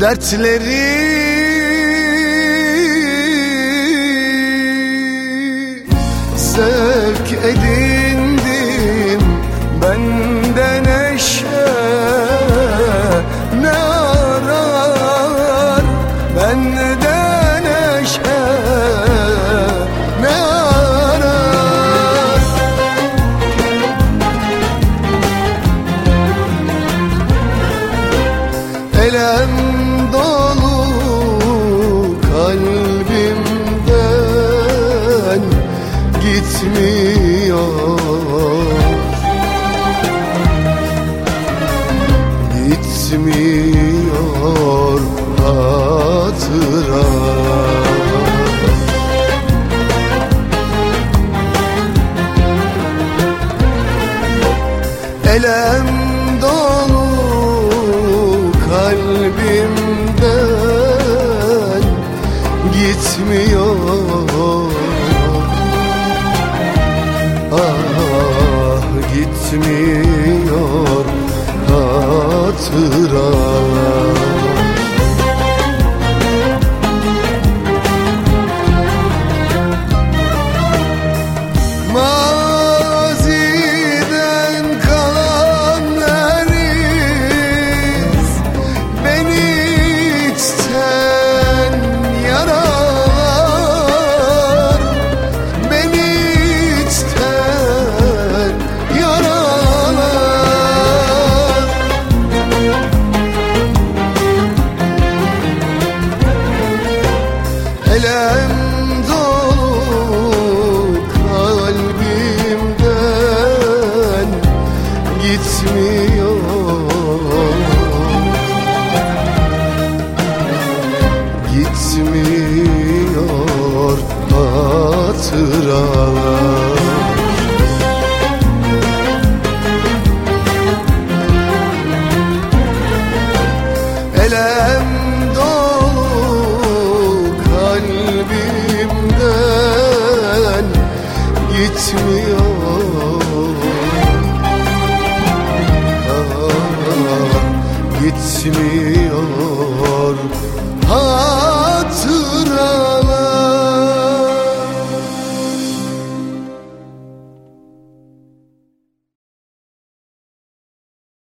dertleri sevk edindim bende neşe ne arar, bende neşe ne arar. Elem dolu kalbimden gitmiyor, gitmiyor hatıra. Elem dolu kalbimden gitmiyor, ah gitmiyor hatıra. Maziden kalan iz beni içten yaralar, beni içten yaralar. Elem dolu kalbimden gitmiyor, gitmiyor hatıralar. Elem dolu kalbimden gitmiyor, ah, gitmiyor